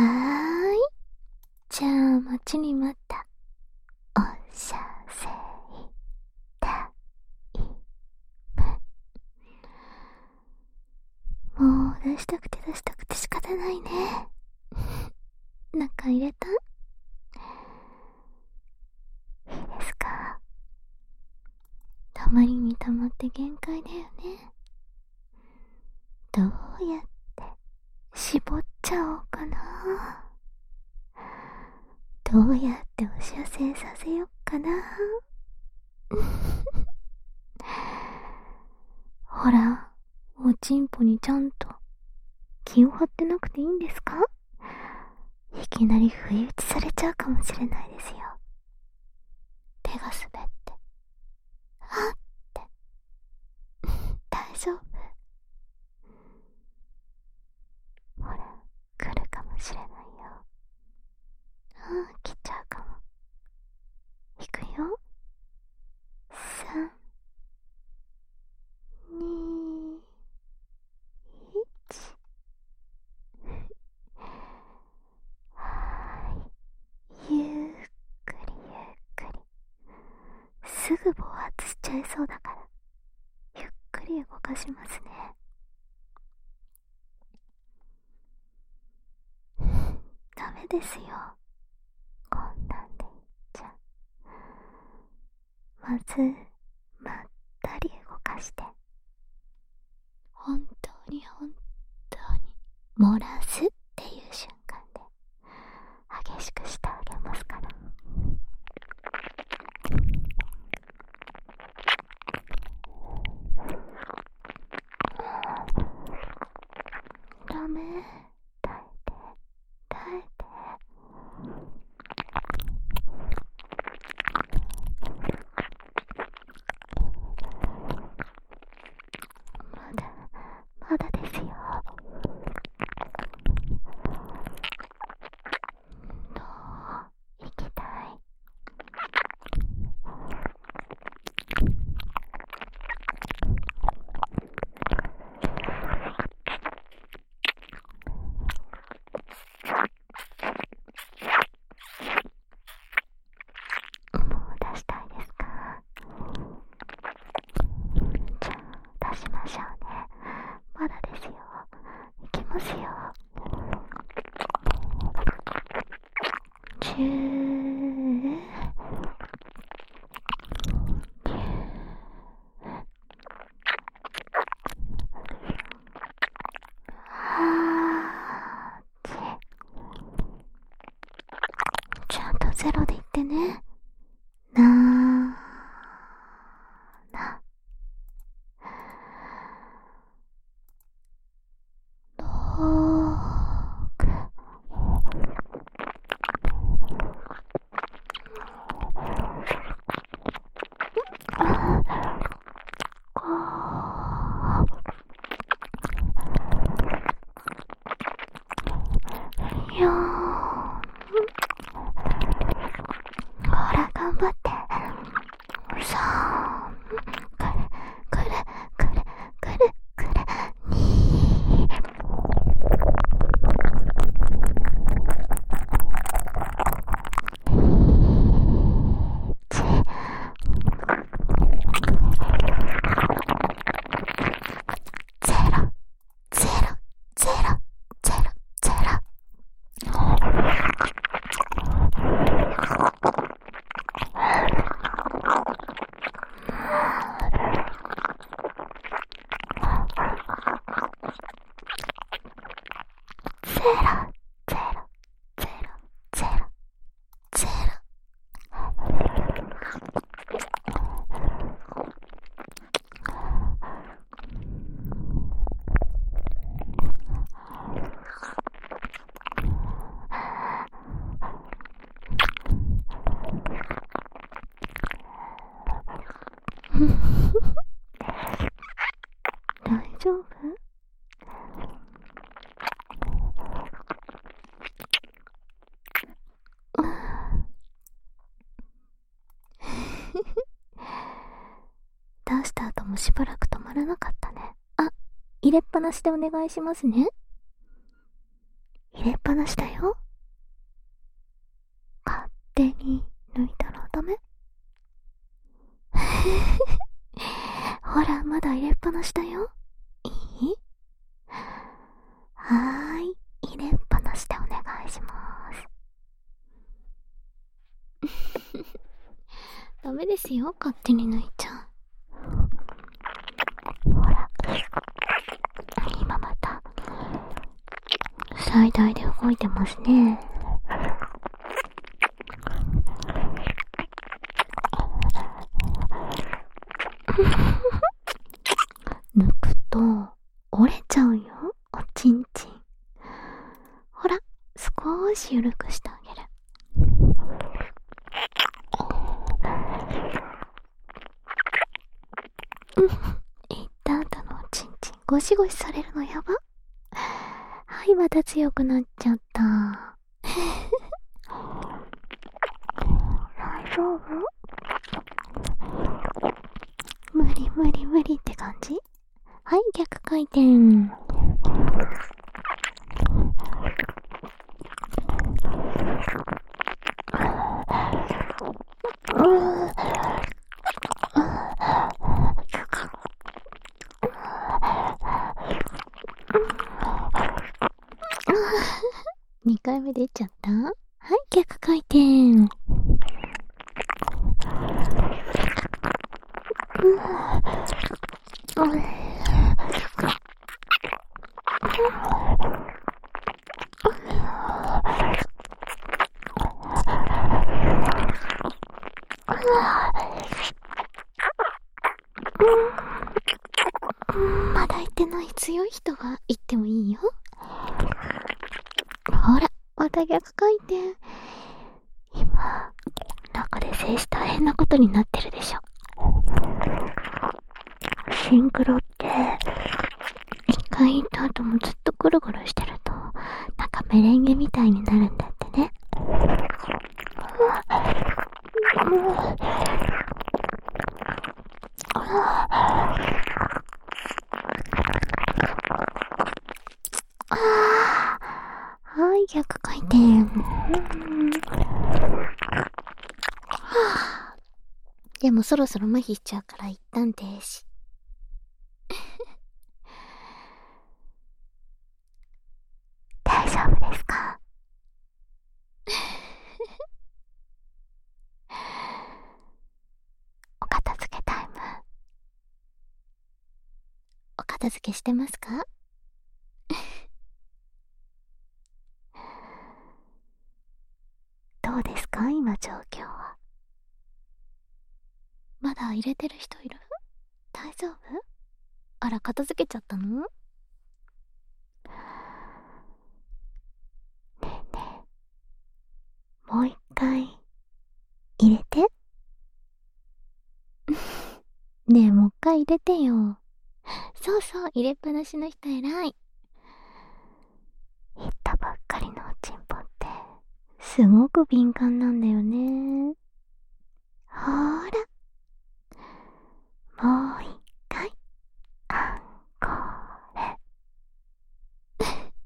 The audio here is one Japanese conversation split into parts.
ーい。じゃあ待ちに待ったおしゃせいタイム。もう出したくて仕方ないね。中入れた？いいですか？たまりにたまって限界だよね。どうやって絞っちゃおうかな。どうやってお射精させよっかな。ほら、おちんぽにちゃんと気を張ってなくていいんですか？いきなり不意打ちされちゃうかもしれないですよ。手が滑って、あって大丈夫？ほら、来るかもしれないよ。来ちゃうかも。いくよ。3、2、1。ゆっくりゆっくり。すぐ暴発しちゃいそうだから、ゆっくり動かしますね。ダメですよ、こんなんでいっちゃ。まずまったり動かして、本当に漏らすっていう瞬間で激しくしてあげますから。ダメ、耐えて。まだですよ。どう？行きたい？もう出したいですか？じゃあ出しましょうね。まだですよ。いきますよ。10、ちゃんとゼロで言ってね。よほら頑張って。3、くる2、大丈夫？出した後もしばらく止まらなかったね。入れっぱなしでお願いしますね。 入れっぱなしだよ。勝手に抜いたらダメ。ほら、まだ入れっぱなしだよ。いい？はーい、入れっぱなしでお願いします。ダメですよ、勝手に抜いちゃう。ほら、今また最大で動いてますね。抜くと折れちゃうよ、おちんちん。ほら、少し緩くしてあげる。いった後のおちんちんゴシゴシされるのやば。はい、また強くなっちゃった。大丈夫？無理無理無理って感じ？はい、逆回転。2回目出ちゃった？はい、逆回転。まだ行ってない強い人が行ってもいいよ。ほら、また逆回転。今、中で静止大変なことになってるでしょ。シンクロって、一回行った後もずっとぐるぐるしてると、なんかメレンゲみたいになるんだってね。はい、逆回転。でもそろそろ麻痺しちゃうから一旦停止。大丈夫ですか？お片付けタイム。お片付けしてますか？どうですか今状況は。まだ入れてる人いる？大丈夫？あら、片付けちゃったの？ねえねえ、もう一回入れて。ねえ、もう一回入れてよ。そうそう、入れっぱなしの人偉い。行ったばっかりのおちんぽってすごく敏感なんだよね。ほーら、もう一回アンコール。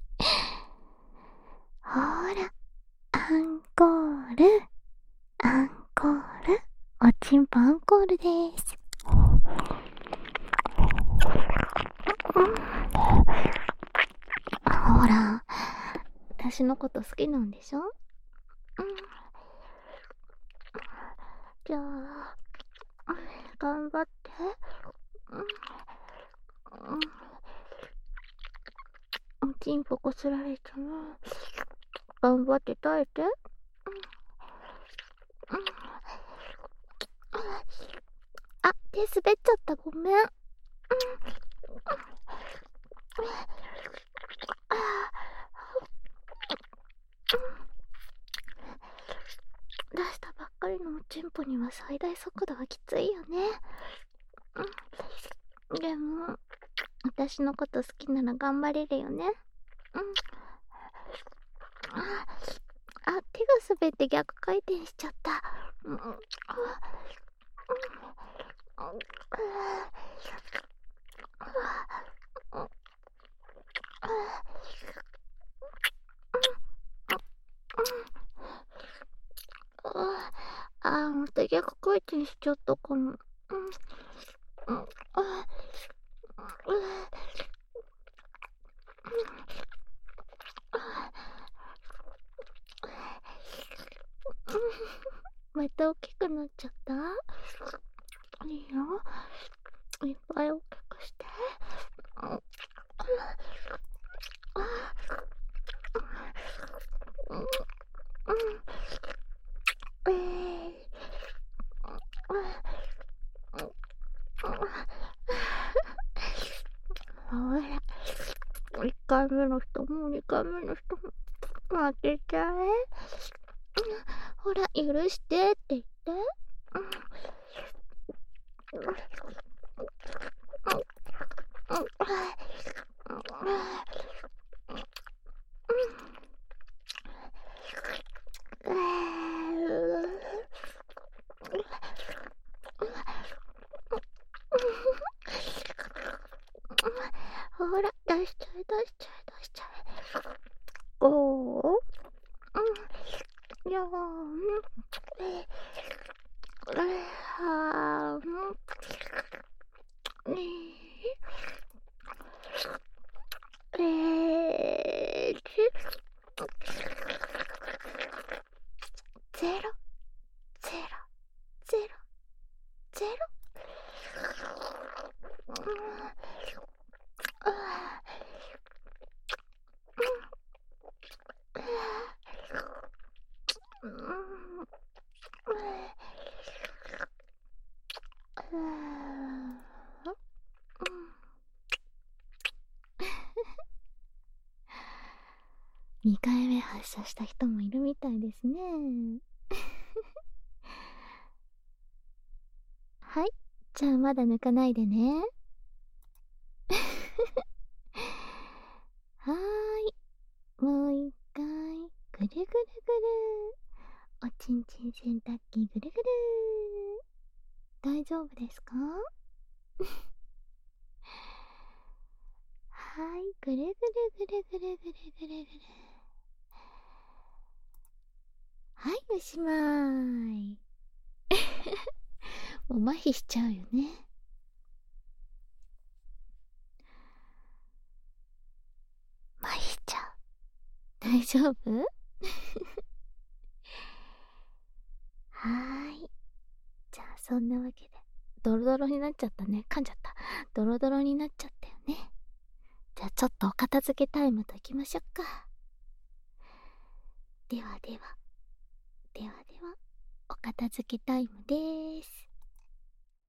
ほーら、アンコール、アンコール、おちんぽアンコールです。ほら、私のこと好きなんでしょ？じゃあ、頑張って。おちんぽこすられちゃう。頑張って耐えて。あ、手滑っちゃった、ごめん。出したばっかりのおちんぽには最大速度はきついよね。でも、私のこと好きなら頑張れるよね。あ、手が滑って逆回転しちゃった。 また逆回転しちゃったかも。また大きくなっちゃった？いいよ。いっぱい大きくして。ほら、1回目の人も2回目の人も負けちゃえ。ほら、許してって言って。ほら、出しちゃえ、出しちゃえ、出しちゃえ。5、4、3、2、1、ゼロ、ゼロ、ゼロ、ゼロ。2回目発射した人もいるみたいですね。はい、じゃあまだ抜かないでね。はーい、もう一回ぐるぐるぐる、おちんちん洗濯機ぐるぐる。大丈夫ですか？はい、ぐるぐるぐるぐるぐるぐるぐる。はい、おしまーい。もう麻痺しちゃうよね。麻痺しちゃう。大丈夫？はーい。じゃあそんなわけで、ドロドロになっちゃったね。噛んじゃった。ドロドロになっちゃったよね。じゃあちょっとお片付けタイムといきましょうか。ではでは、ではでは、お片付けタイムでーす。